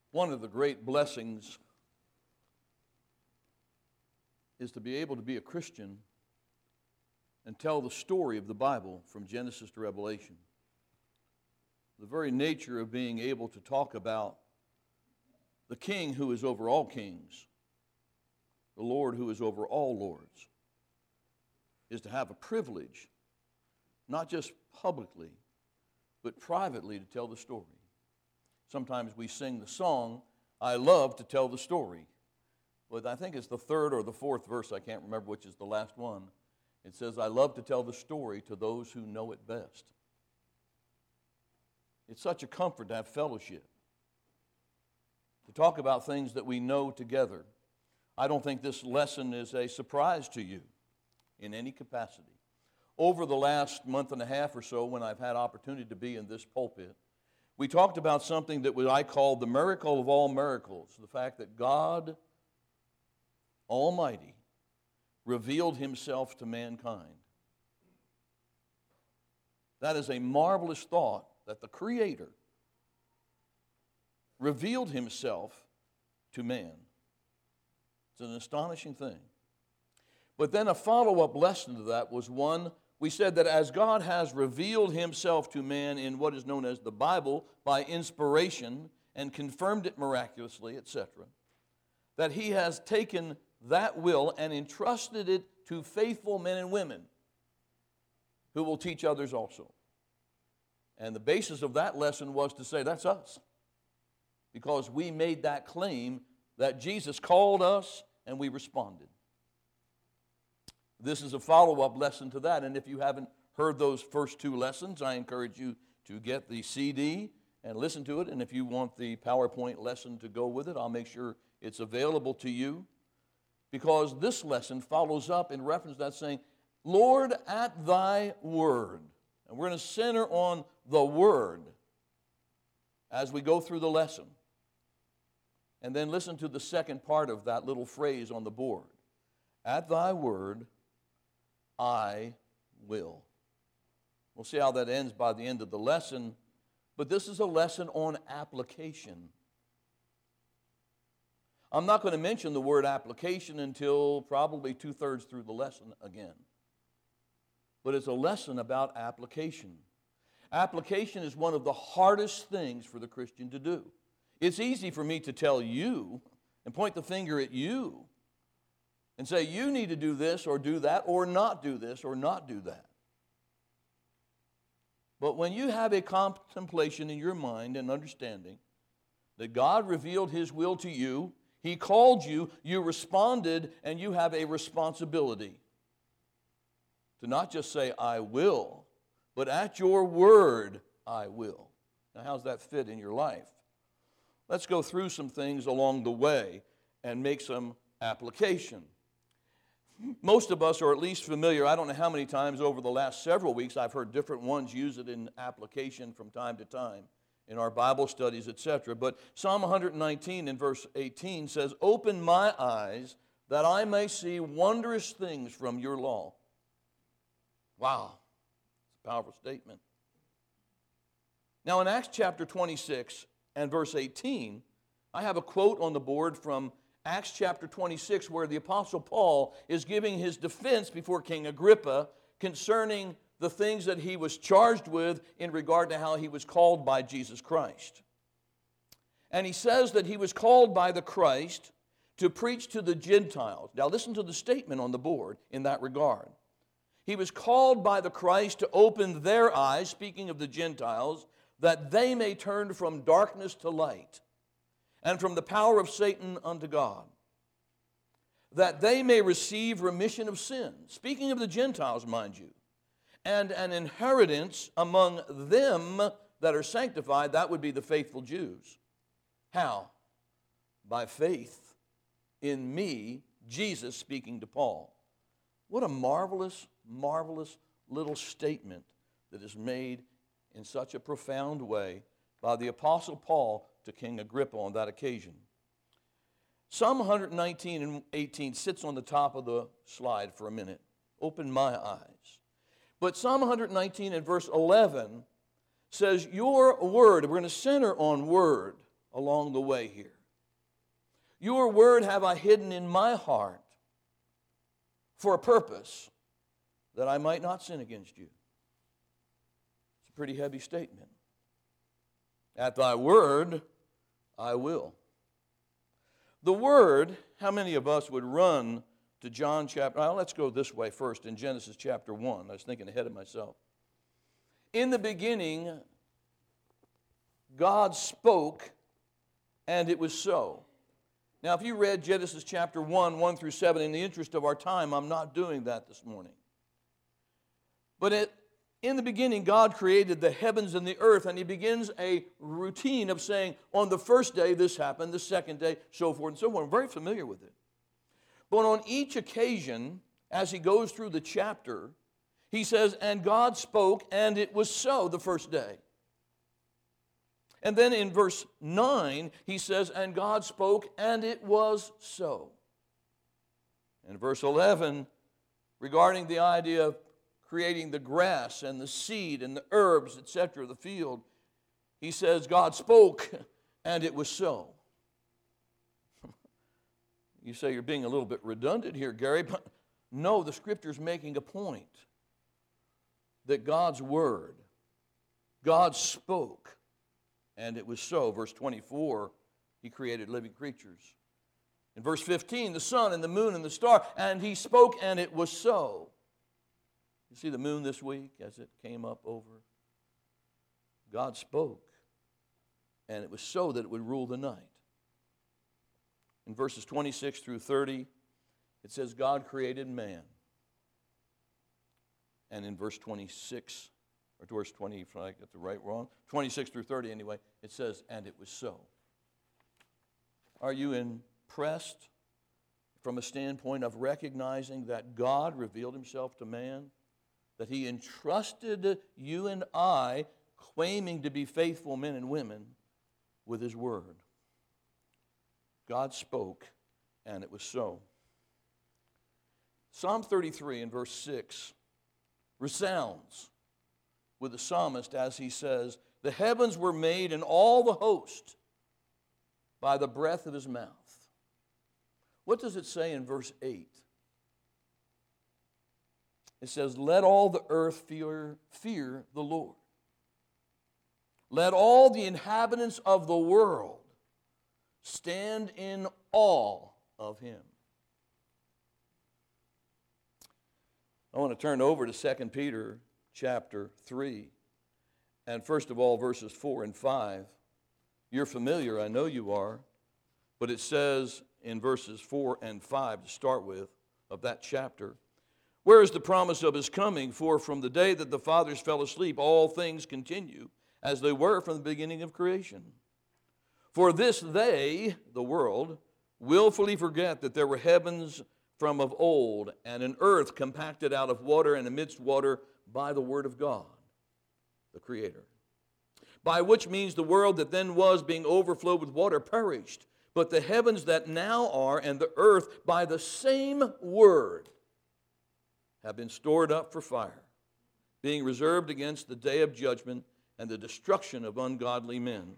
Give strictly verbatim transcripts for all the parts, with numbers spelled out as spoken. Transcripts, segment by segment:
One of the great blessings is to be able to be a Christian and tell the story of the Bible from Genesis to Revelation. The very nature of being able to talk about the King who is over all kings, the Lord who is over all lords, is to have a privilege, not just publicly, but privately to tell the story. Sometimes we sing the song, I love to tell the story. But I think it's the third or the fourth verse, I can't remember which is the last one. It says, I love to tell the story to those who know it best. It's such a comfort to have fellowship, to talk about things that we know together. I don't think this lesson is a surprise to you in any capacity. Over the last month and a half or so, when I've had opportunity to be in this pulpit, we talked about something that I call the miracle of all miracles, the fact that God Almighty revealed himself to mankind. That is a marvelous thought, that the Creator revealed himself to man. It's an astonishing thing. But then a follow-up lesson to that was one, we said that as God has revealed himself to man in what is known as the Bible by inspiration and confirmed it miraculously, et cetera, that he has taken that will and entrusted it to faithful men and women who will teach others also. And the basis of that lesson was to say, that's us. Because we made that claim that Jesus called us and we responded. This is a follow-up lesson to that, and if you haven't heard those first two lessons, I encourage you to get the C D and listen to it, and if you want the PowerPoint lesson to go with it, I'll make sure it's available to you, because this lesson follows up in reference to that saying, Lord, at thy word. And we're going to center on the word as we go through the lesson. And then listen to the second part of that little phrase on the board. At thy word, I will. We'll see how that ends by the end of the lesson, but this is a lesson on application. I'm not going to mention the word application until probably two-thirds through the lesson again. But it's a lesson about application. Application is one of the hardest things for the Christian to do. It's easy for me to tell you and point the finger at you and say, you need to do this or do that or not do this or not do that. But when you have a contemplation in your mind and understanding that God revealed his will to you, he called you, you responded, and you have a responsibility to not just say, I will, but at your word, I will. Now, how's that fit in your life? Let's go through some things along the way and make some application. Most of us are at least familiar, I don't know how many times over the last several weeks I've heard different ones use it in application from time to time in our Bible studies, et cetera. But Psalm one nineteen in verse eighteen says, open my eyes that I may see wondrous things from your law. Wow, it's a powerful statement. Now in Acts chapter twenty-six and verse eighteen, I have a quote on the board from Acts chapter twenty-six where the Apostle Paul is giving his defense before King Agrippa concerning the things that he was charged with in regard to how he was called by Jesus Christ. And he says that he was called by the Christ to preach to the Gentiles. Now listen to the statement on the board in that regard. He was called by the Christ to open their eyes, speaking of the Gentiles, that they may turn from darkness to light and from the power of Satan unto God, that they may receive remission of sins, speaking of the Gentiles, mind you, and an inheritance among them that are sanctified, that would be the faithful Jews. How? By faith in me, Jesus speaking to Paul. What a marvelous, marvelous little statement that is made in such a profound way by the Apostle Paul to King Agrippa on that occasion. Psalm one nineteen and eighteen sits on the top of the slide for a minute. Open my eyes. But Psalm one nineteen and verse eleven says, your word, we're going to center on word. along the way here. Your word have I hidden in my heart for a purpose, that I might not sin against you. It's a pretty heavy statement. At thy word, I will. The word, how many of us would run to John chapter, well, let's go this way first, in Genesis chapter one. I was thinking ahead of myself. In the beginning, God spoke, and it was so. Now, if you read Genesis chapter one, one through seven, in the interest of our time, I'm not doing that this morning. But it, in the beginning, God created the heavens and the earth, and he begins a routine of saying, on the first day this happened, the second day, so forth and so on. I'm very familiar with it. But on each occasion, as he goes through the chapter, he says, and God spoke, and it was so the first day. And then in verse nine, he says, and God spoke, and it was so. In verse eleven, regarding the idea of creating the grass and the seed and the herbs, et cetera, the field, he says, God spoke, and it was so. You say you're being a little bit redundant here, Gary, but no, the Scripture's making a point that God's Word, God spoke, and it was so. Verse twenty-four, he created living creatures. In verse fifteen, the sun and the moon and the star, and he spoke, and it was so. You see the moon this week as it came up over? God spoke, and it was so that it would rule the night. In verses twenty-six through thirty, it says God created man. And in verse twenty-six, or verse twenty, if I get the right wrong, twenty-six through thirty anyway, it says, and it was so. Are you impressed from a standpoint of recognizing that God revealed himself to man? That he entrusted you and I, claiming to be faithful men and women, with his word. God spoke, and it was so. Psalm thirty-three in verse six resounds with the psalmist as he says, the heavens were made and all the host by the breath of his mouth. What does it say in verse eight? It says, let all the earth fear, fear the Lord. Let all the inhabitants of the world stand in awe of him. I want to turn over to Second Peter chapter three. And first of all, verses four and five. You're familiar, I know you are. But it says in verses four and five to start with of that chapter, where is the promise of his coming? For from the day that the fathers fell asleep, all things continue as they were from the beginning of creation. For this they, the world, willfully forget that there were heavens from of old, and an earth compacted out of water and amidst water by the word of God, the Creator. By which means the world that then was, being overflowed with water, perished. But the heavens that now are and the earth by the same word have been stored up for fire, being reserved against the day of judgment and the destruction of ungodly men.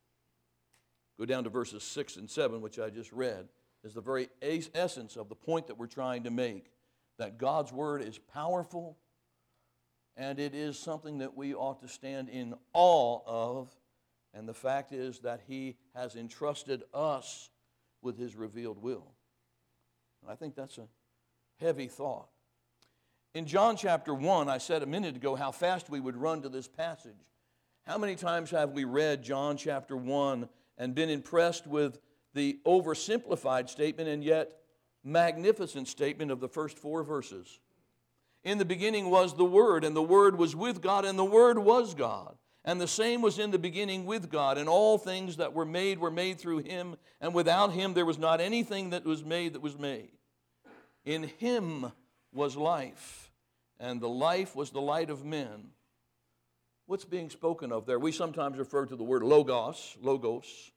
Go down to verses six and seven, which I just read, is the very essence of the point that we're trying to make, that God's word is powerful, and it is something that we ought to stand in awe of, and the fact is that he has entrusted us with his revealed will. And I think that's a heavy thought. In John chapter one, I said a minute ago how fast we would run to this passage. How many times have we read John chapter one and been impressed with the oversimplified statement and yet magnificent statement of the first four verses? In the beginning was the Word, and the Word was with God, and the Word was God. And the same was in the beginning with God, and all things that were made were made through him, and without him there was not anything that was made that was made. In him was life, and the life was the light of men. What's being spoken of there? We sometimes refer to the word logos, logos.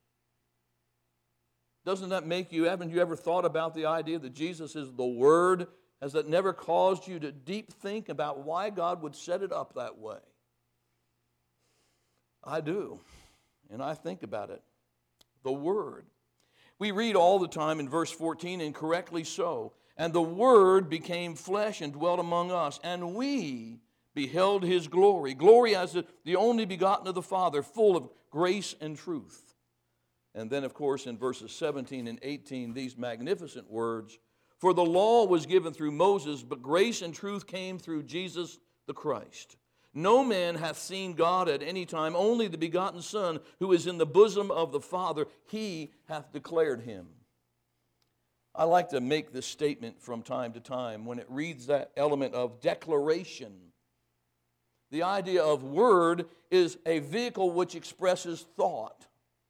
Doesn't that make you, haven't you ever thought about the idea that Jesus is the Word? Has that never caused you to deep think about why God would set it up that way? I do, and I think about it. the Word. We read all the time in verse fourteen, and correctly so, and the Word became flesh and dwelt among us, and we beheld his glory, glory as the, the only begotten of the Father, full of grace and truth. And then, of course, in verses seventeen and eighteen, these magnificent words, for the law was given through Moses, but grace and truth came through Jesus the Christ. No man hath seen God at any time, only the begotten Son, who is in the bosom of the Father, he hath declared him. I like to make this statement from time to time when it reads that element of declaration. The idea of word is a vehicle which expresses thought.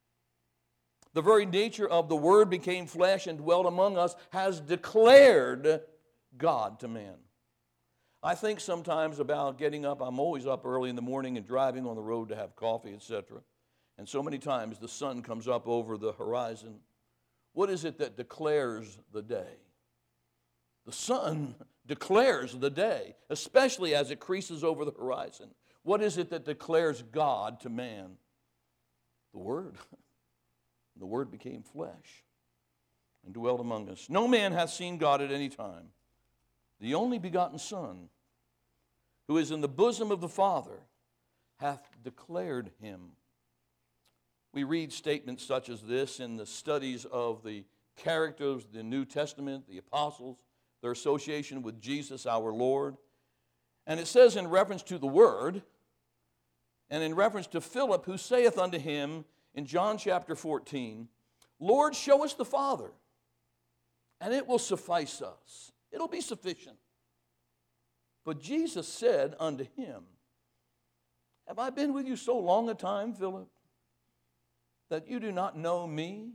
The very nature of the Word became flesh and dwelt among us has declared God to man. I think sometimes about getting up. I'm always up early in the morning and driving on the road to have coffee, et cetera. And so many times the sun comes up over the horizon. What is it that declares the day? The sun declares the day, especially as it creases over the horizon. What is it that declares God to man? The Word. The Word became flesh and dwelt among us. No man hath seen God at any time. The only begotten Son, who is in the bosom of the Father, hath declared him. We read statements such as this in the studies of the characters of the New Testament, the apostles, their association with Jesus our Lord. And it says in reference to the Word, and in reference to Philip, who saith unto him in John chapter fourteen, Lord, show us the Father, and it will suffice us. It'll be sufficient. But Jesus said unto him, have I been with you so long a time, Philip, that you do not know me?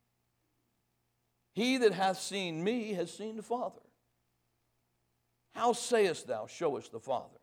He that hath seen me has seen the Father. How sayest thou, show us the Father?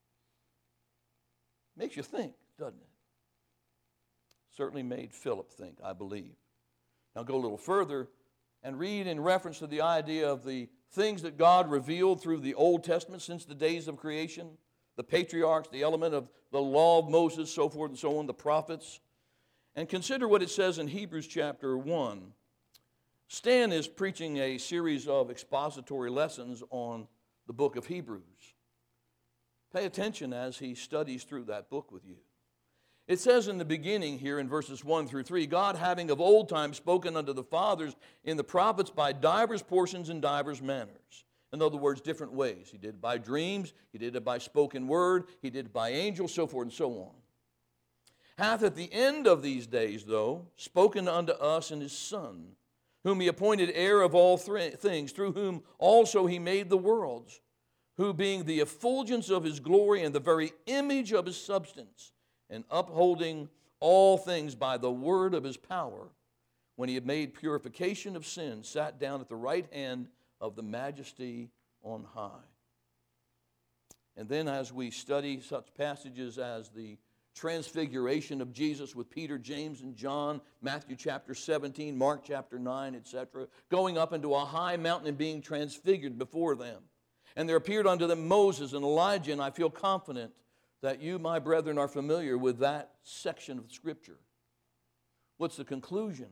Makes you think, doesn't it? Certainly made Philip think, I believe. Now go a little further and read in reference to the idea of the things that God revealed through the Old Testament since the days of creation, the patriarchs, the element of the law of Moses, so forth and so on, the prophets. And consider what it says in Hebrews chapter one. Stan is preaching a series of expository lessons on the book of Hebrews. Pay attention as he studies through that book with you. It says in the beginning here in verses one through three, God having of old time spoken unto the fathers in the prophets by divers portions and divers manners. In other words, different ways. He did it by dreams, he did it by spoken word, he did it by angels, so forth and so on. Hath at the end of these days, though, spoken unto us in his Son, whom he appointed heir of all th- things, through whom also he made the worlds, who being the effulgence of his glory and the very image of his substance, and upholding all things by the word of his power, when he had made purification of sin, sat down at the right hand of the majesty on high. And then as we study such passages as the transfiguration of Jesus with Peter, James, and John, Matthew chapter seventeen, Mark chapter nine, et cetera, going up into a high mountain and being transfigured before them. And there appeared unto them Moses and Elijah, and I feel confident that you, my brethren, are familiar with that section of Scripture. What's the conclusion?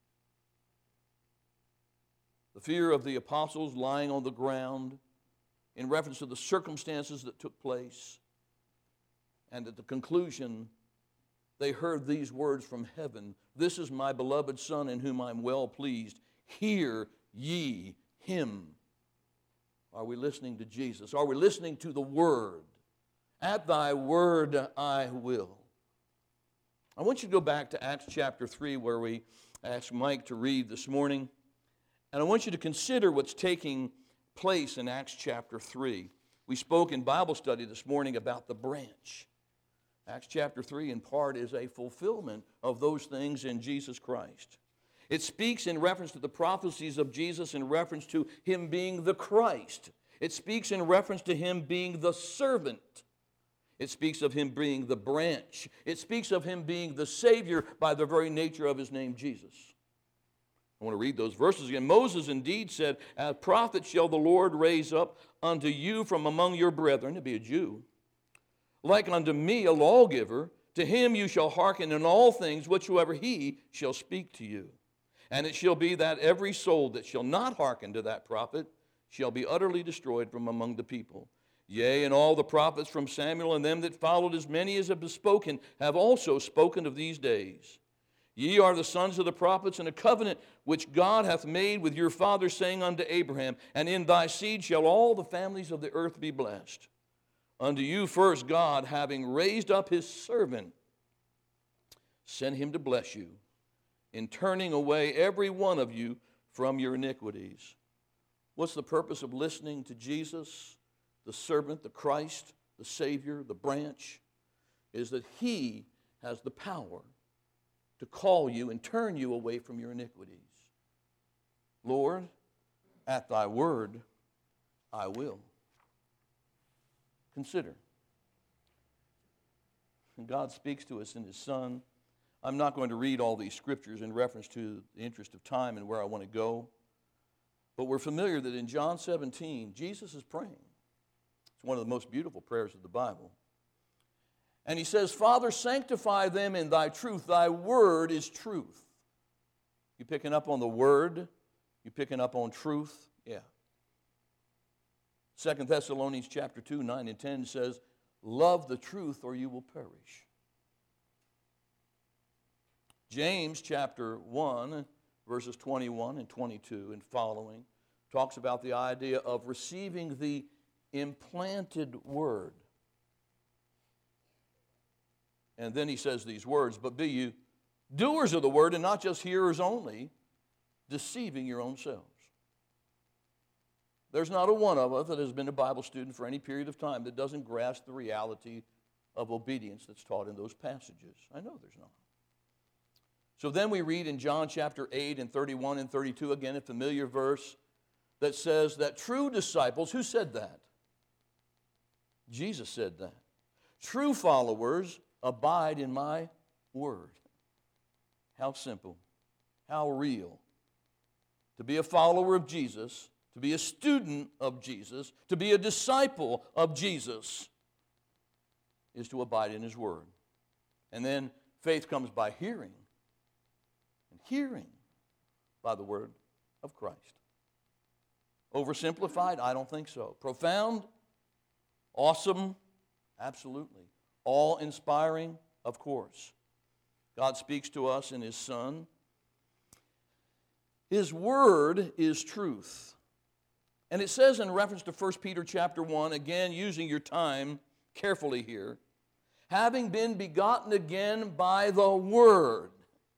The fear of the apostles lying on the ground in reference to the circumstances that took place. And at the conclusion, they heard these words from heaven, this is my beloved Son in whom I'm well pleased. Hear ye him. Are we listening to Jesus? Are we listening to the Word? At thy word I will. I want you to go back to Acts chapter three, where we asked Mike to read this morning. And I want you to consider what's taking place in Acts chapter three. We spoke in Bible study this morning about the branch. Acts chapter three, in part, is a fulfillment of those things in Jesus Christ. It speaks in reference to the prophecies of Jesus, in reference to him being the Christ. It speaks in reference to him being the servant. It speaks of him being the branch. It speaks of him being the Savior by the very nature of his name, Jesus. I want to read those verses again. Moses indeed said, a prophet shall the Lord raise up unto you from among your brethren, to be a Jew, like unto me a lawgiver, To him you shall hearken in all things whatsoever he shall speak to you. And it shall be that every soul that shall not hearken to that prophet shall be utterly destroyed from among the people. Yea, and all the prophets from Samuel and them that followed, as many as have spoken, have also spoken of these days. Ye are the sons of the prophets, and a covenant which God hath made with your father, saying unto Abraham, and in thy seed shall all the families of the earth be blessed. Unto you first God, having raised up his servant, sent him to bless you, in turning away every one of you from your iniquities. What's the purpose of listening to Jesus, the servant, the Christ, the Savior, the branch? Is that he has the power to call you and turn you away from your iniquities. Lord, at thy word, I will. Consider. And God speaks to us in his Son. I'm not going to read all these scriptures in reference to the interest of time and where I want to go. But we're familiar that in John seventeen, Jesus is praying. It's one of the most beautiful prayers of the Bible. And he says, Father, sanctify them in thy truth. Thy word is truth. You picking up on the word? You picking up on truth? Yeah. Second Thessalonians chapter two, nine and ten says, love the truth or you will perish. James chapter one, verses twenty-one and twenty-two and following, talks about the idea of receiving the implanted word. And then he says these words, but be you doers of the word and not just hearers only, deceiving your own selves. There's not a one of us that has been a Bible student for any period of time that doesn't grasp the reality of obedience that's taught in those passages. I know there's not. So then we read in John chapter eight and thirty-one and thirty-two, again a familiar verse that says that true disciples, who said that? Jesus said that. True followers abide in my word. How simple, how real. To be a follower of Jesus, to be a student of Jesus, to be a disciple of Jesus is to abide in his word. And then faith comes by hearing, and hearing by the word of Christ. Oversimplified? I don't think so. Profound? Awesome? Absolutely. All-inspiring? Of course. God speaks to us in his Son. His word is truth. And it says in reference to First Peter chapter one, again, using your time carefully here, having been begotten again by the word,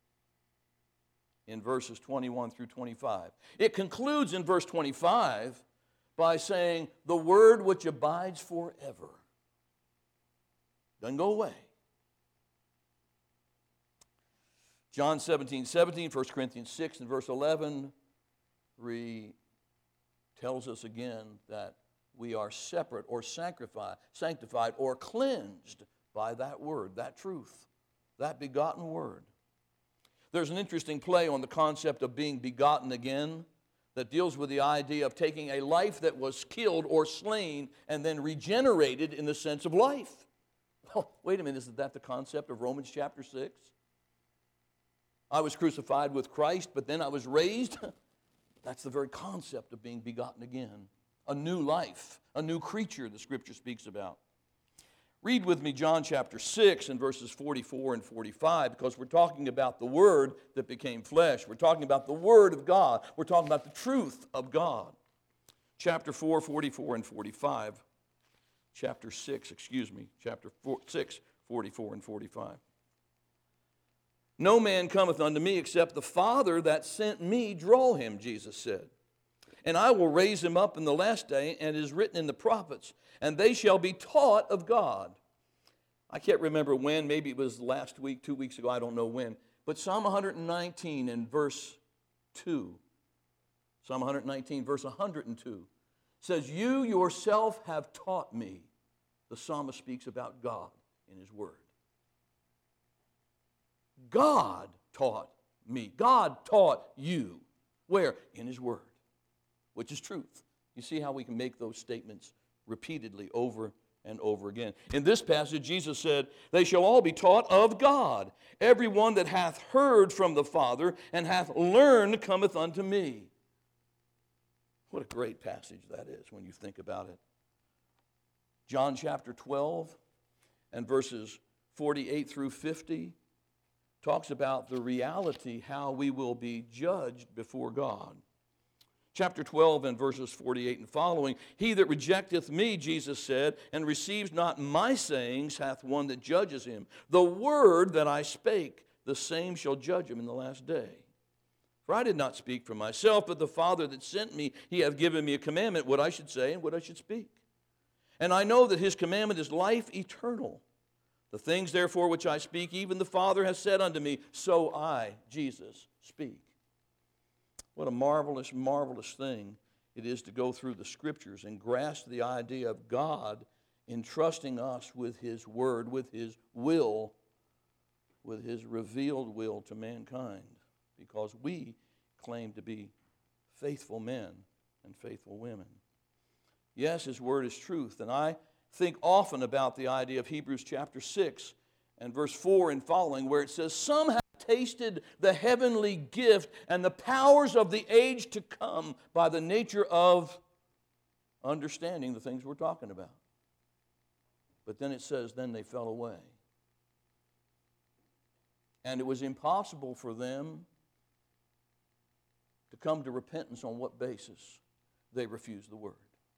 in verses twenty-one through twenty-five. It concludes in verse twenty-five by saying, the word which abides forever. Doesn't go away. John seventeen, seventeen, First Corinthians six and verse eleven re tells us again that we are separate or sanctified, sanctified or cleansed by that word, that truth, that begotten word. There's an interesting play on the concept of being begotten again that deals with the idea of taking a life that was killed or slain and then regenerated in the sense of life. Oh, wait a minute, isn't that the concept of Romans chapter six? I was crucified with Christ, but then I was raised. That's the very concept of being begotten again. A new life, a new creature the Scripture speaks about. Read with me John chapter six and verses forty-four and forty-five, because we're talking about the Word that became flesh. We're talking about the Word of God. We're talking about the truth of God. Chapter four, forty-four and forty-five. Chapter six, excuse me, chapter four, six, forty-four and forty-five. No man cometh unto me except the Father that sent me draw him, Jesus said. And I will raise him up in the last day, and it is written in the prophets, and they shall be taught of God. I can't remember when, maybe it was last week, two weeks ago, I don't know when. But Psalm one nineteen and verse two, Psalm one nineteen, verse one hundred two, says, you yourself have taught me. The psalmist speaks about God in his word. God taught me. God taught you. Where? In his word, which is truth. You see how we can make those statements repeatedly over and over again. In this passage, Jesus said, they shall all be taught of God. Every one that hath heard from the Father and hath learned cometh unto me. What a great passage that is when you think about it. John chapter twelve and verses forty-eight through fifty talks about the reality, how we will be judged before God. Chapter twelve and verses forty-eight and following, he that rejecteth me, Jesus said, and receives not my sayings, hath one that judges him. The word that I spake, the same shall judge him in the last day. For I did not speak for myself, but the Father that sent me, he hath given me a commandment, what I should say and what I should speak. And I know that his commandment is life eternal. The things, therefore, which I speak, even the Father has said unto me, so I, Jesus, speak. What a marvelous, marvelous thing it is to go through the Scriptures and grasp the idea of God entrusting us with his word, with his will, with his revealed will to mankind, because we claim to be faithful men and faithful women. Yes, his word is truth, and I think often about the idea of Hebrews chapter six and verse four and following, where it says, some have tasted the heavenly gift and the powers of the age to come by the nature of understanding the things we're talking about. But then it says, then they fell away. And it was impossible for them to come to repentance. On what basis? They refused the word.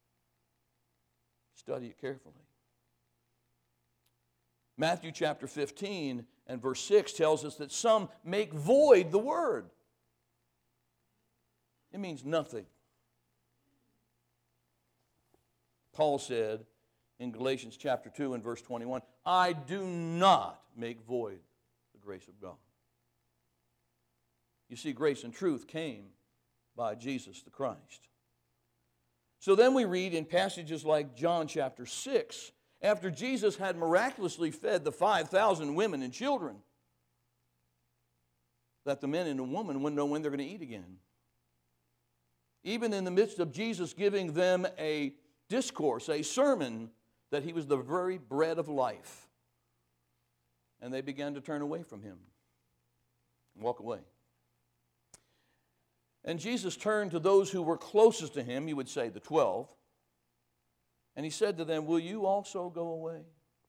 Study it carefully. Matthew chapter fifteen and verse six tells us that some make void the word. It means nothing. Paul said in Galatians chapter two and verse twenty-one, I do not make void the grace of God. You see, grace and truth came by Jesus the Christ. So then we read in passages like John chapter six, after Jesus had miraculously fed the five thousand women and children, that the men and the woman wouldn't know when they're going to eat again. Even in the midst of Jesus giving them a discourse, a sermon, that he was the very bread of life. And they began to turn away from him and walk away. And Jesus turned to those who were closest to him, you would say the twelve, and he said to them, will you also go away?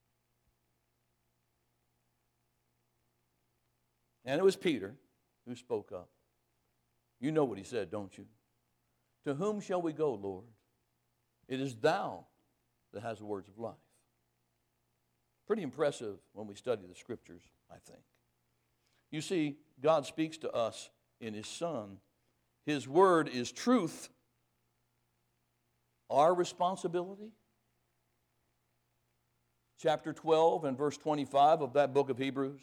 And it was Peter who spoke up. You know what he said, don't you? To whom shall we go, Lord? It is thou that has the words of life. Pretty impressive when we study the Scriptures, I think. You see, God speaks to us in his Son. His word is truth. Our responsibility, chapter twelve and verse twenty-five of that book of Hebrews,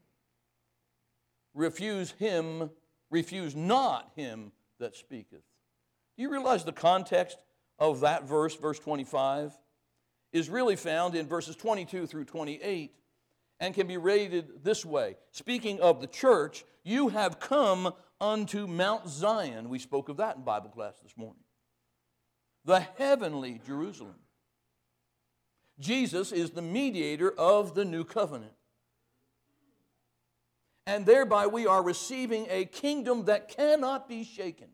refuse him, refuse not him that speaketh. Do you realize the context of that verse, verse twenty-five, is really found in verses twenty-two through twenty-eight and can be rated this way. Speaking of the church, you have come unto Mount Zion. We spoke of that in Bible class this morning. The heavenly Jerusalem. Jesus is the mediator of the new covenant. And thereby we are receiving a kingdom that cannot be shaken.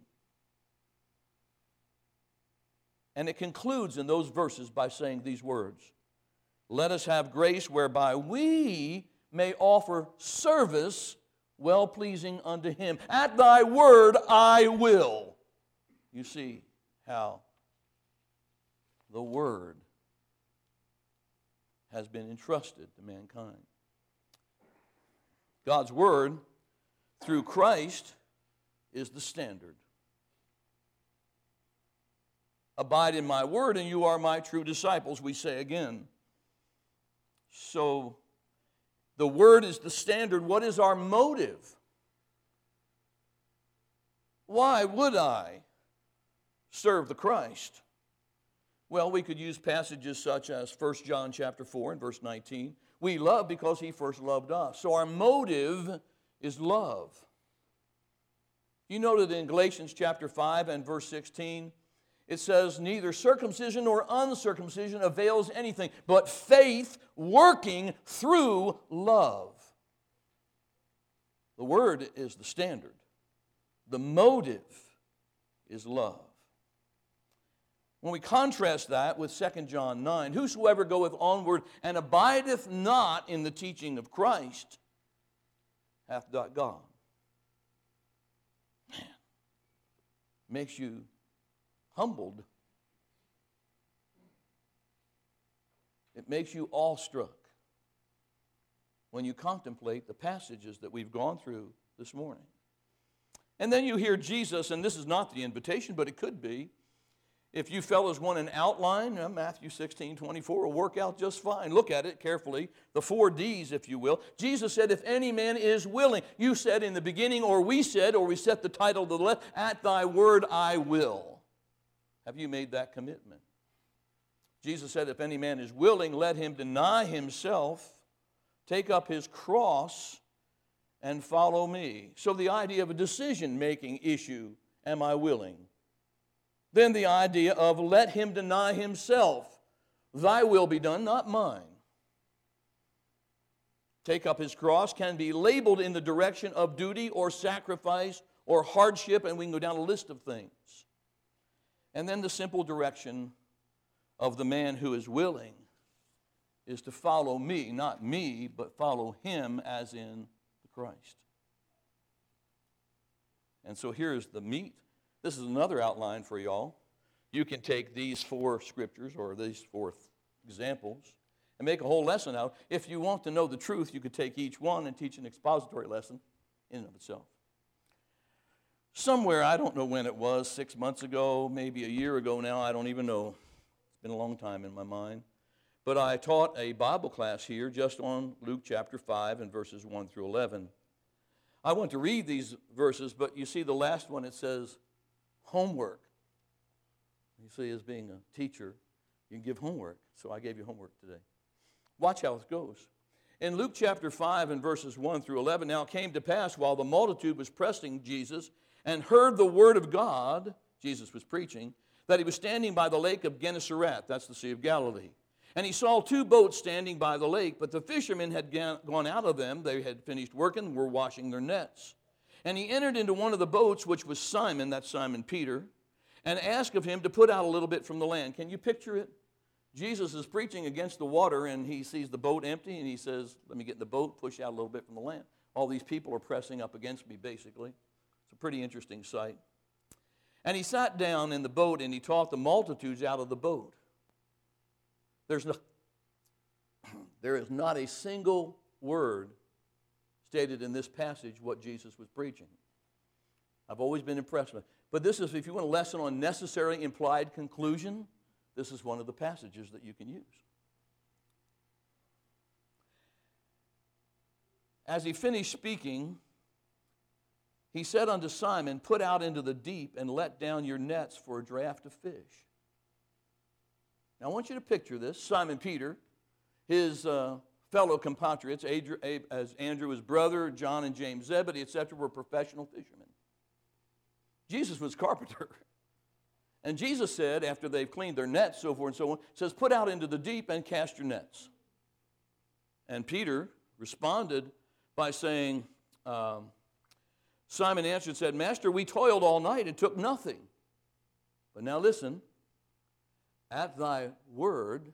And it concludes in those verses by saying these words, let us have grace whereby we may offer service well-pleasing unto him. At thy word I will. You see how the word has been entrusted to mankind. God's word, through Christ, is the standard. Abide in my word, and you are my true disciples, we say again. So, the word is the standard. What is our motive? Why would I serve the Christ? Well, we could use passages such as First John chapter four and verse nineteen. We love because he first loved us. So our motive is love. You know that in Galatians chapter five and verse sixteen, it says, neither circumcision nor uncircumcision avails anything, but faith working through love. The word is the standard. The motive is love. When we contrast that with Second John nine, whosoever goeth onward and abideth not in the teaching of Christ hath not God. Man, makes you humbled. It makes you awestruck when you contemplate the passages that we've gone through this morning. And then you hear Jesus, and this is not the invitation, but it could be. If you fellows want an outline, uh, Matthew sixteen twenty-four will work out just fine. Look at it carefully. The four D's, if you will. Jesus said, if any man is willing. You said in the beginning, or we said, or we set the title to the left, at thy word I will. Have you made that commitment? Jesus said, if any man is willing, let him deny himself, take up his cross, and follow me. So the idea of a decision-making issue, am I willing? Then the idea of let him deny himself. Thy will be done, not mine. Take up his cross can be labeled in the direction of duty or sacrifice or hardship, and we can go down a list of things. And then the simple direction of the man who is willing is to follow me, not me, but follow him as in the Christ. And so here's the meat. This is another outline for y'all. You can take these four scriptures or these four examples and make a whole lesson out. If you want to know the truth, you could take each one and teach an expository lesson in and of itself. Somewhere, I don't know when it was, six months ago, maybe a year ago now, I don't even know. It's been a long time in my mind. But I taught a Bible class here just on Luke chapter five and verses one through eleven. I want to read these verses, but you see the last one, it says, homework. You see, as being a teacher, you can give homework. So I gave you homework today. Watch how it goes. In Luke chapter five and verses one through eleven, now it came to pass while the multitude was pressing Jesus and heard the word of God, Jesus was preaching, that he was standing by the lake of Gennesaret, that's the Sea of Galilee. And he saw two boats standing by the lake, but the fishermen had gone out of them. They had finished working and were washing their nets. And he entered into one of the boats, which was Simon, that's Simon Peter, and asked of him to put out a little bit from the land. Can you picture it? Jesus is preaching against the water, and he sees the boat empty, and he says, let me get in the boat, push out a little bit from the land. All these people are pressing up against me, basically. It's a pretty interesting sight. And he sat down in the boat, and he taught the multitudes out of the boat. There's no, there is not a single word stated in this passage what Jesus was preaching. I've always been impressed with it. But this is, if you want a lesson on necessary implied conclusion, this is one of the passages that you can use. As he finished speaking, he said unto Simon, put out into the deep and let down your nets for a draught of fish. Now, I want you to picture this. Simon Peter, his uh, fellow compatriots, as Andrew, his brother, John and James Zebedee, et cetera, were professional fishermen. Jesus was carpenter. And Jesus said, after they've cleaned their nets, so forth and so on, says, put out into the deep and cast your nets. And Peter responded by saying, um, Simon answered and said, Master, we toiled all night and took nothing. But now listen, at thy word,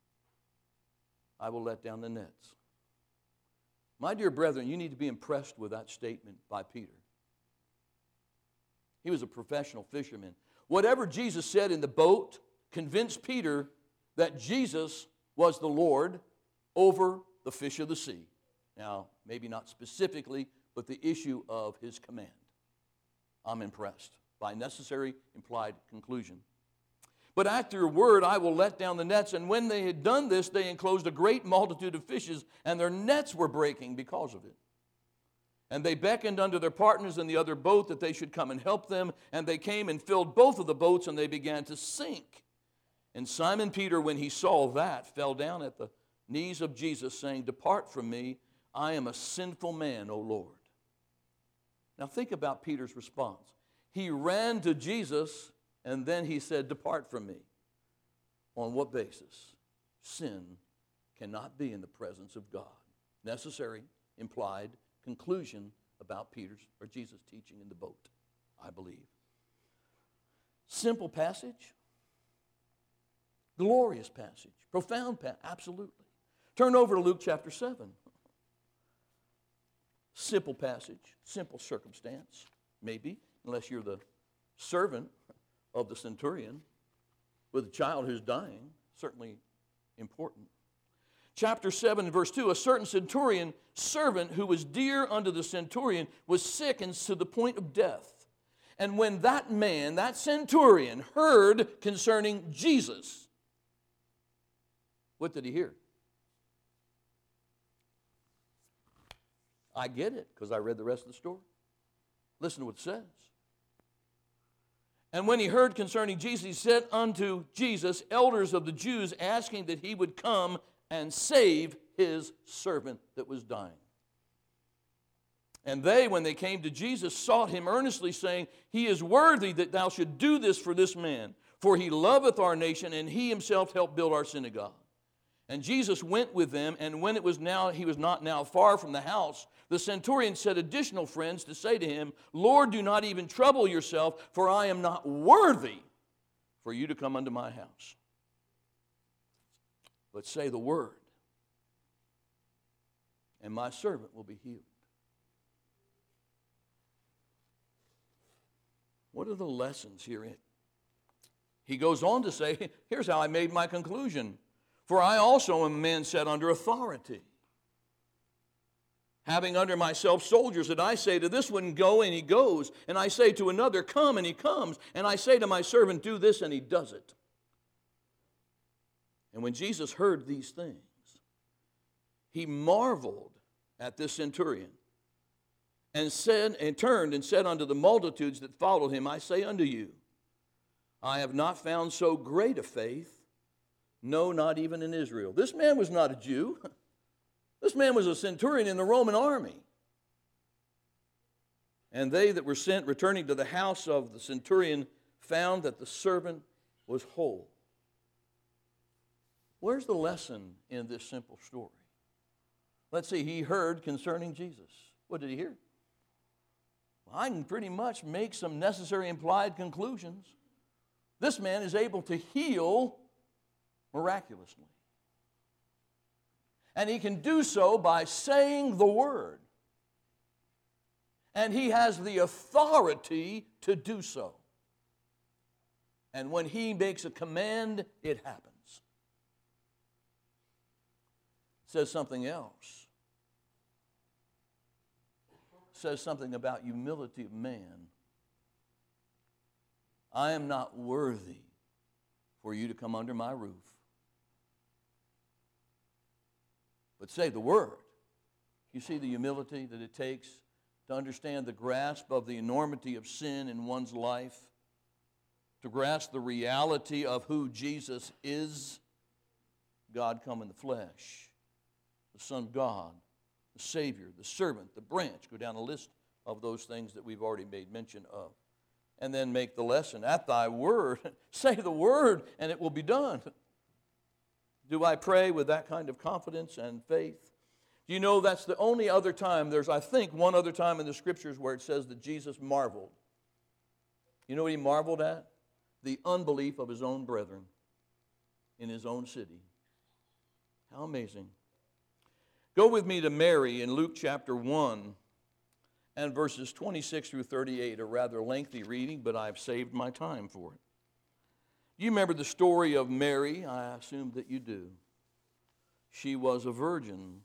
I will let down the nets. My dear brethren, you need to be impressed with that statement by Peter. He was a professional fisherman. Whatever Jesus said in the boat convinced Peter that Jesus was the Lord over the fish of the sea. Now, maybe not specifically, but the issue of his command. I'm impressed by necessary implied conclusion. But at your word I will let down the nets. And when they had done this, they enclosed a great multitude of fishes, and their nets were breaking because of it. And they beckoned unto their partners in the other boat that they should come and help them. And they came and filled both of the boats, and they began to sink. And Simon Peter, when he saw that, fell down at the knees of Jesus, saying, depart from me, I am a sinful man, O Lord. Now think about Peter's response. He ran to Jesus And then he said, depart from me. On what basis? Sin cannot be in the presence of God. Necessary, implied conclusion about Peter's or Jesus' teaching in the boat, I believe. Simple passage. Glorious passage. Profound passage. Absolutely. Turn over to Luke chapter seven. Simple passage. Simple circumstance. Maybe, unless you're the servant of the centurion with a child who's dying. Certainly important. Chapter seven, verse two, a certain centurion servant who was dear unto the centurion was sick and to the point of death. And when that man, that centurion, heard concerning Jesus, what did he hear? I get it because I read the rest of the story. Listen to what it says. And when he heard concerning Jesus, he said unto Jesus, elders of the Jews, asking that he would come and save his servant that was dying. And they, when they came to Jesus, sought him earnestly, saying, he is worthy that thou should do this for this man, for he loveth our nation, and he himself helped build our synagogue. And Jesus went with them, and when it was now, he was not now far from the house, the centurion set additional friends to say to him, Lord, do not even trouble yourself, for I am not worthy for you to come unto my house. But say the word, and my servant will be healed. What are the lessons herein? He goes on to say, here's how I made my conclusion. For I also am a man set under authority, having under myself soldiers, that I say to this one, go, and he goes. And I say to another, come, and he comes. And I say to my servant, do this, and he does it. And when Jesus heard these things, he marveled at this centurion, and said, and turned and said unto the multitudes that followed him, I say unto you, I have not found so great a faith, no, not even in Israel. This man was not a Jew. This man was a centurion in the Roman army. And they that were sent, returning to the house of the centurion, found that the servant was whole. Where's the lesson in this simple story? Let's see, he heard concerning Jesus. What did he hear? Well, I can pretty much make some necessary implied conclusions. This man is able to heal miraculously. And he can do so by saying the word. And he has the authority to do so. And when he makes a command, it happens. It says something else. It says something about humility of man. I am not worthy for you to come under my roof. But say the word. You see the humility that it takes to understand the grasp of the enormity of sin in one's life, to grasp the reality of who Jesus is, God come in the flesh, the Son of God, the Savior, the servant, the branch. Go down a list of those things that we've already made mention of. And then make the lesson. At thy word, say the word, and it will be done. Do I pray with that kind of confidence and faith? Do you know that's the only other time, there's I think one other time in the Scriptures where it says that Jesus marveled. You know what he marveled at? The unbelief of his own brethren in his own city. How amazing. Go with me to Mary in Luke chapter one and verses twenty-six through thirty-eight, a rather lengthy reading, but I've saved my time for it. You remember the story of Mary? I assume that you do. She was a virgin.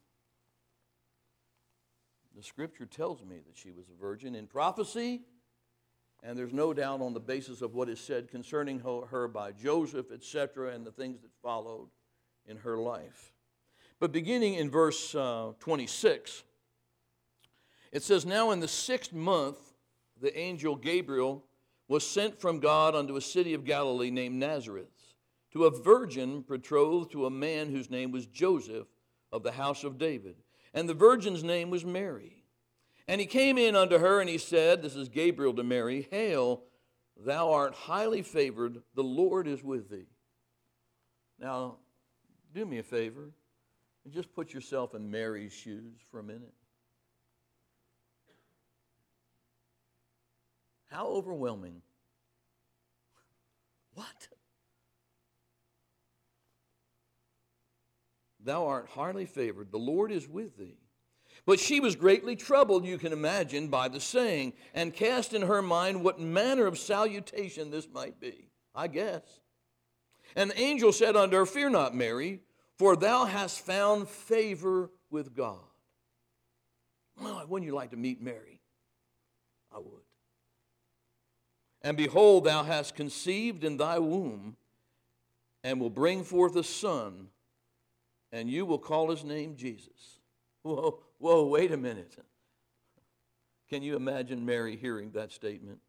The Scripture tells me that she was a virgin in prophecy, and there's no doubt on the basis of what is said concerning her by Joseph, et cetera, and the things that followed in her life. But beginning in verse uh, twenty-six, it says, Now in the sixth month, the angel Gabriel was sent from God unto a city of Galilee named Nazareth, to a virgin betrothed to a man whose name was Joseph of the house of David. And the virgin's name was Mary. And he came in unto her, and he said, this is Gabriel to Mary, Hail, thou art highly favored, the Lord is with thee. Now, do me a favor and just put yourself in Mary's shoes for a minute. How overwhelming. What? Thou art highly favored, the Lord is with thee. But she was greatly troubled, you can imagine, by the saying, and cast in her mind what manner of salutation this might be. I guess. And the angel said unto her, Fear not, Mary, for thou hast found favor with God. Oh, wouldn't you like to meet Mary? I would. And behold, thou hast conceived in thy womb, and will bring forth a son, and you will call his name Jesus. Whoa, whoa, wait a minute. Can you imagine Mary hearing that statement?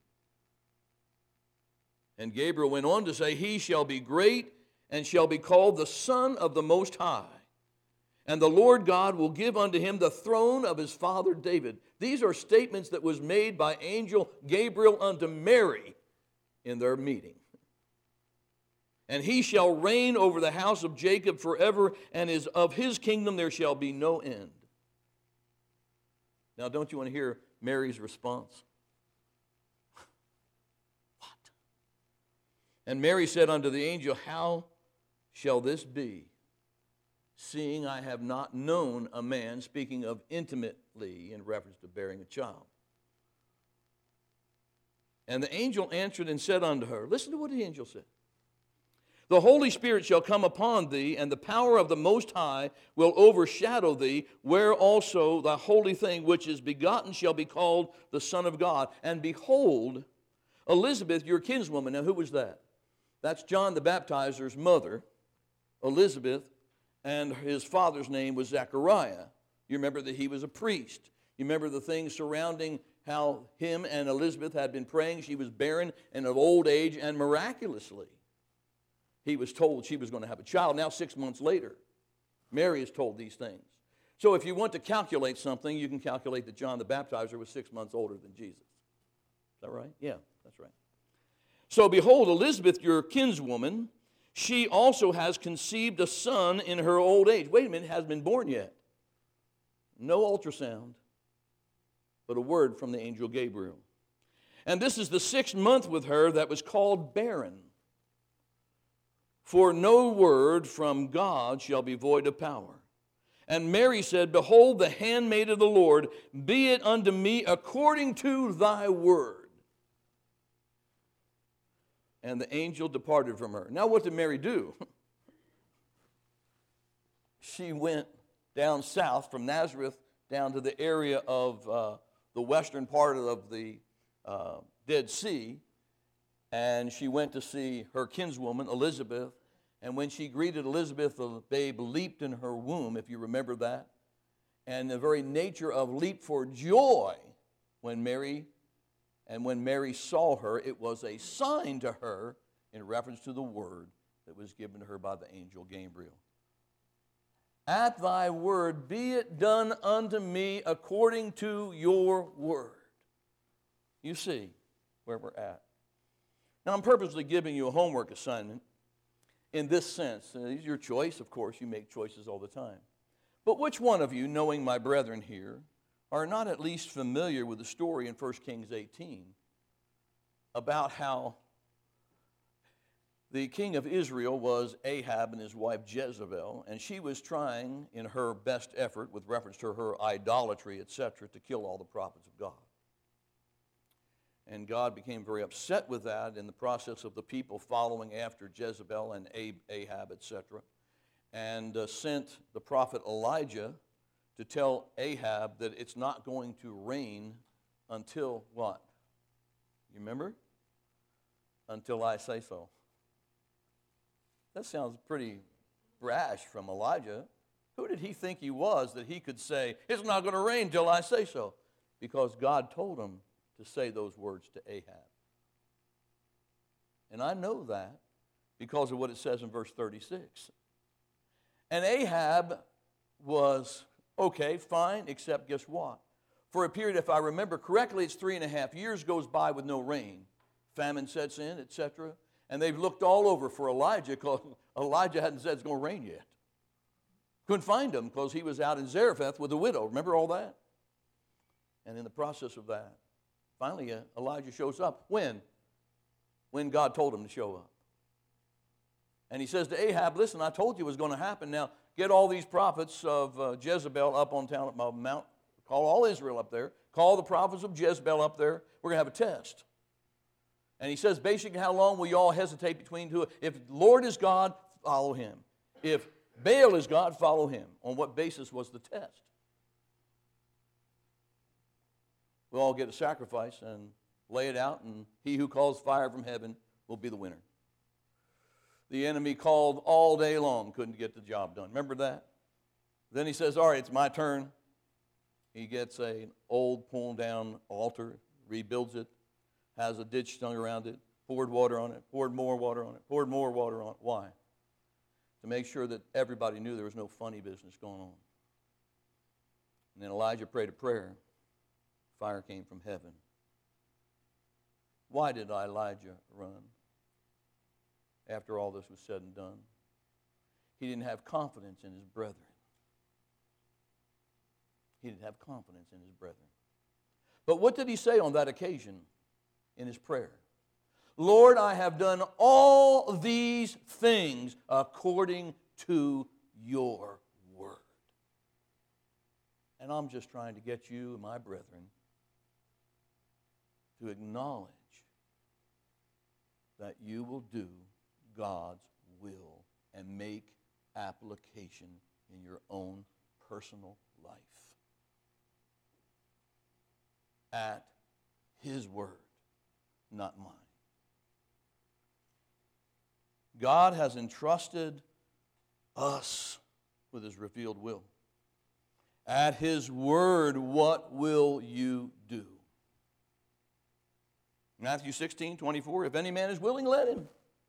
And Gabriel went on to say, He shall be great, and shall be called the Son of the Most High. And the Lord God will give unto him the throne of his father David. These are statements that was made by angel Gabriel unto Mary in their meeting. And he shall reign over the house of Jacob forever, and is of his kingdom there shall be no end. Now, don't you want to hear Mary's response? What? And Mary said unto the angel, How shall this be, seeing I have not known a man, speaking of intimately in reference to bearing a child? And the angel answered and said unto her, listen to what the angel said. The Holy Spirit shall come upon thee, and the power of the Most High will overshadow thee, where also the holy thing which is begotten shall be called the Son of God. And behold, Elizabeth, your kinswoman. Now, who was that? That's John the Baptizer's mother, Elizabeth, and his father's name was Zechariah. You remember that he was a priest. You remember the things surrounding how him and Elizabeth had been praying. She was barren and of old age, and miraculously he was told she was going to have a child. Now, six months later, Mary is told these things. So if you want to calculate something, you can calculate that John the Baptizer was six months older than Jesus. Is that right? Yeah, that's right. So behold, Elizabeth, your kinswoman, she also has conceived a son in her old age. Wait a minute, hasn't been born yet. No ultrasound, but a word from the angel Gabriel. And this is the sixth month with her that was called barren. For no word from God shall be void of power. And Mary said, Behold, the handmaid of the Lord, be it unto me according to thy word. And the angel departed from her. Now what did Mary do? She went down south from Nazareth down to the area of uh, the western part of the uh, Dead Sea. And she went to see her kinswoman, Elizabeth. And when she greeted Elizabeth, the babe leaped in her womb, if you remember that. And the very nature of leap for joy when Mary, and when Mary saw her, it was a sign to her in reference to the word that was given to her by the angel Gabriel. At thy word be it done unto me according to your word. You see where we're at. Now, I'm purposely giving you a homework assignment in this sense. Uh, it's your choice, of course. You make choices all the time. But which one of you, knowing my brethren here, are not at least familiar with the story in First Kings eighteen about how the king of Israel was Ahab and his wife Jezebel, and she was trying in her best effort with reference to her idolatry, et cetera, to kill all the prophets of God. And God became very upset with that in the process of the people following after Jezebel and Ahab, et cetera, and uh, sent the prophet Elijah to tell Ahab that it's not going to rain until what? You remember? Until I say so. That sounds pretty brash from Elijah. Who did he think he was that he could say, it's not going to rain until I say so? Because God told him to say those words to Ahab. And I know that because of what it says in verse thirty-six. And Ahab was, okay, fine, except guess what? For a period, if I remember correctly, it's three and a half years goes by with no rain famine sets in, et cetera. And they've looked all over for Elijah because Elijah hadn't said it's going to rain yet. Couldn't find him because he was out in Zarephath with a widow. Remember all that? And in the process of that, finally uh, Elijah shows up. When? When God told him to show up. And he says to Ahab, listen, I told you it was going to happen. Now get all these prophets of uh, Jezebel up on town, uh, Mount, call all Israel up there. Call the prophets of Jezebel up there. We're going to have a test. And he says, basically, how long will you all hesitate between two? If Lord is God, follow him. If Baal is God, follow him. On what basis was the test? We'll all get a sacrifice and lay it out, and he who calls fire from heaven will be the winner. The enemy called all day long, couldn't get the job done. Remember that? Then he says, all right, it's my turn. He gets an old pulled-down altar, rebuilds it, has a ditch stung around it, poured water on it, poured more water on it, poured more water on it. Why? To make sure that everybody knew there was no funny business going on. And then Elijah prayed a prayer. Fire came from heaven. Why did Elijah run after all this was said and done? He didn't have confidence in his brethren. He didn't have confidence in his brethren. But what did he say on that occasion in his prayer? Lord, I have done all these things according to your word. And I'm just trying to get you and my brethren to acknowledge that you will do God's will and make application in your own personal life at his word, not mine. God has entrusted us with his revealed will. At his word, what will you do? Matthew sixteen, twenty-four, if any man is willing, let him.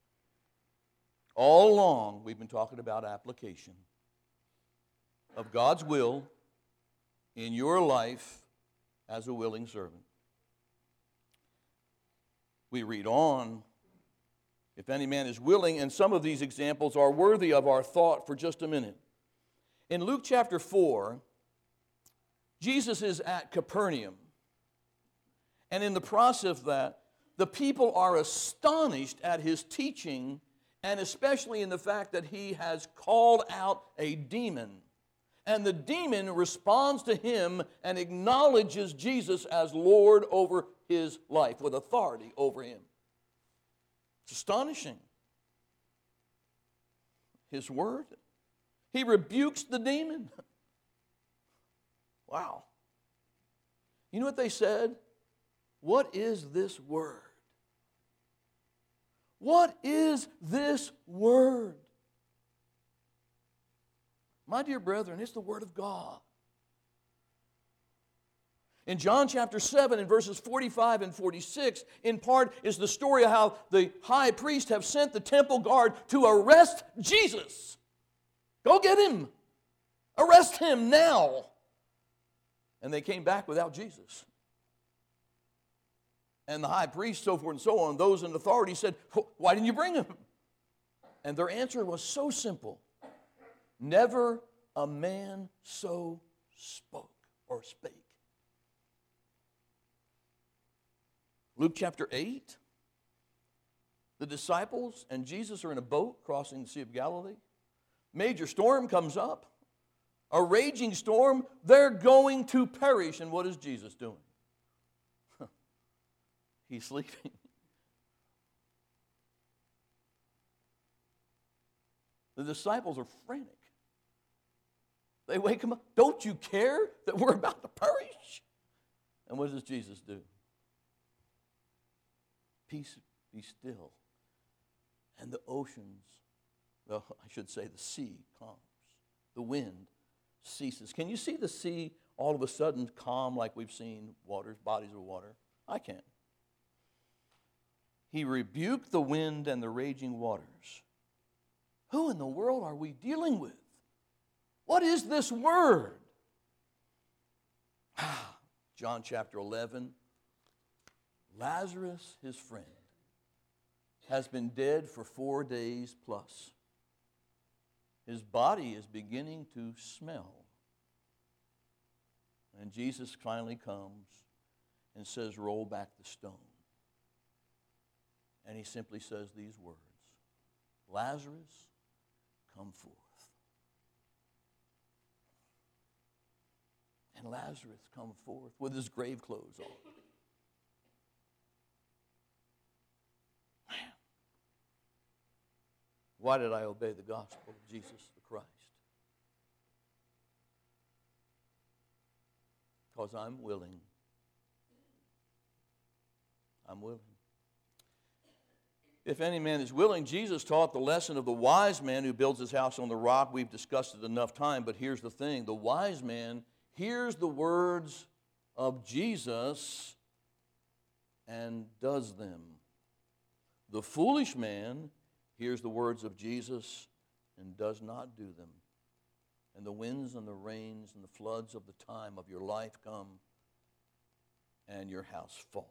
All along, we've been talking about application of God's will in your life as a willing servant. We read on, if any man is willing, and some of these examples are worthy of our thought for just a minute. In Luke chapter four, Jesus is at Capernaum. And in the process of that, the people are astonished at his teaching, and especially in the fact that he has called out a demon. And the demon responds to him and acknowledges Jesus as Lord over his life, with authority over him. It's astonishing. His word. He rebukes the demon. Wow. You know what they said? What is this word? What is this word? My dear brethren, it's the word of God. In John chapter seven, in verses forty-five and forty-six, in part is the story of how the high priest have sent the temple guard to arrest Jesus. Go get him. Arrest him now. And they came back without Jesus. And the high priest, so forth and so on, those in authority said, why didn't you bring him? And their answer was so simple. Never a man so spoke or spake. Luke chapter eight, the disciples and Jesus are in a boat crossing the Sea of Galilee. Major storm comes up. A raging storm. They're going to perish. And what is Jesus doing? He's sleeping. The disciples are frantic. They wake him up. Don't you care that we're about to perish? And what does Jesus do? Peace, be still. And the oceans, the, I should say the sea calms. The wind ceases. Can you see the sea all of a sudden calm like we've seen waters, bodies of water? I can't. He rebuked the wind and the raging waters. Who in the world are we dealing with? What is this word? John chapter eleven. Lazarus, his friend, has been dead for four days plus. His body is beginning to smell. And Jesus finally comes and says, roll back the stone. And he simply says these words, Lazarus, come forth. And Lazarus come forth with his grave clothes on. Man, why did I obey the gospel of Jesus the Christ? Because I'm willing. I'm willing. If any man is willing, Jesus taught the lesson of the wise man who builds his house on the rock. We've discussed it enough time, but here's the thing. The wise man hears the words of Jesus and does them. The foolish man hears the words of Jesus and does not do them. And the winds and the rains and the floods of the time of your life come, and your house falls.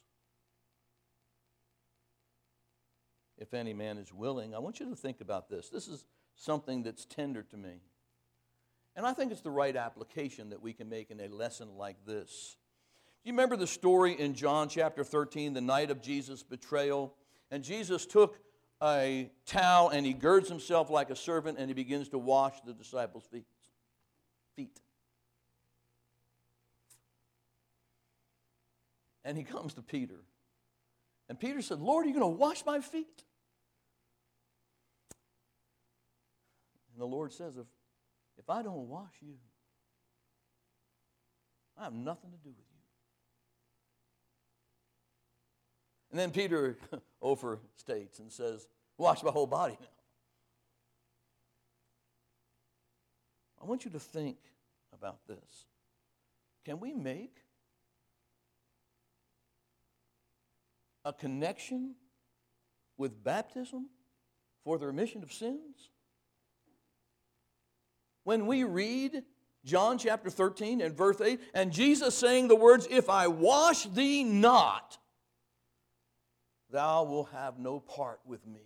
If any man is willing, I want you to think about this. This is something that's tender to me. And I think it's the right application that we can make in a lesson like this. Do you remember the story in John chapter thirteen, the night of Jesus' betrayal? And Jesus took a towel and he girds himself like a servant and he begins to wash the disciples' feet. feet. And he comes to Peter. And Peter said, Lord, are you going to wash my feet? And the Lord says, if, if I don't wash you, I have nothing to do with you. And then Peter overstates and says, wash my whole body now. I want you to think about this. Can we make a connection with baptism for the remission of sins? When we read John chapter thirteen and verse eight, and Jesus saying the words, if I wash thee not, thou wilt have no part with me.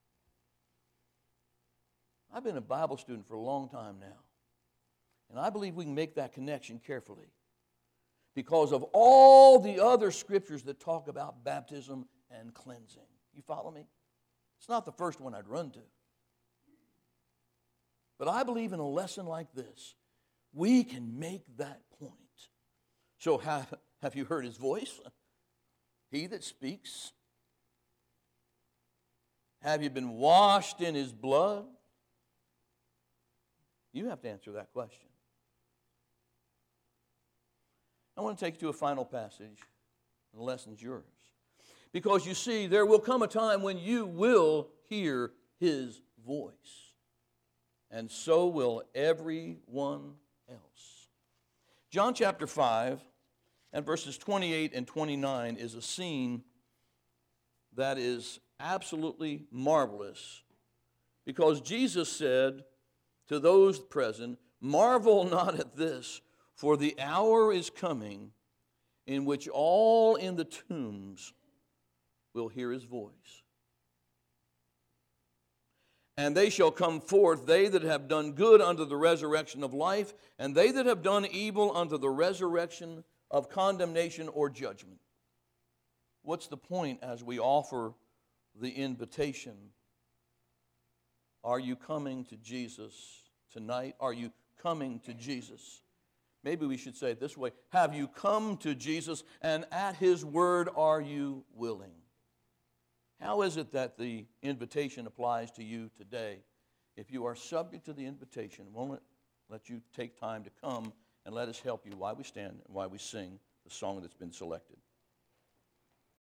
I've been a Bible student for a long time now. And I believe we can make that connection carefully because of all the other scriptures that talk about baptism and cleansing. You follow me? It's not the first one I'd run to. But I believe in a lesson like this, we can make that point. So have, have you heard his voice? He that speaks. Have you been washed in his blood? You have to answer that question. I want to take you to a final passage, and the lesson's yours. Because you see, there will come a time when you will hear his voice. And so will everyone else. John chapter five and verses twenty-eight and twenty-nine is a scene that is absolutely marvelous. Because Jesus said to those present, marvel not at this, for the hour is coming in which all in the tombs will hear his voice. And they shall come forth, they that have done good unto the resurrection of life, and they that have done evil unto the resurrection of condemnation or judgment. What's the point as we offer the invitation? Are you coming to Jesus tonight? Are you coming to Jesus? Maybe we should say it this way. Have you come to Jesus, and at his word are you willing? How is it that the invitation applies to you today? If you are subject to the invitation, won't it let you take time to come and let us help you while we stand and while we sing the song that's been selected.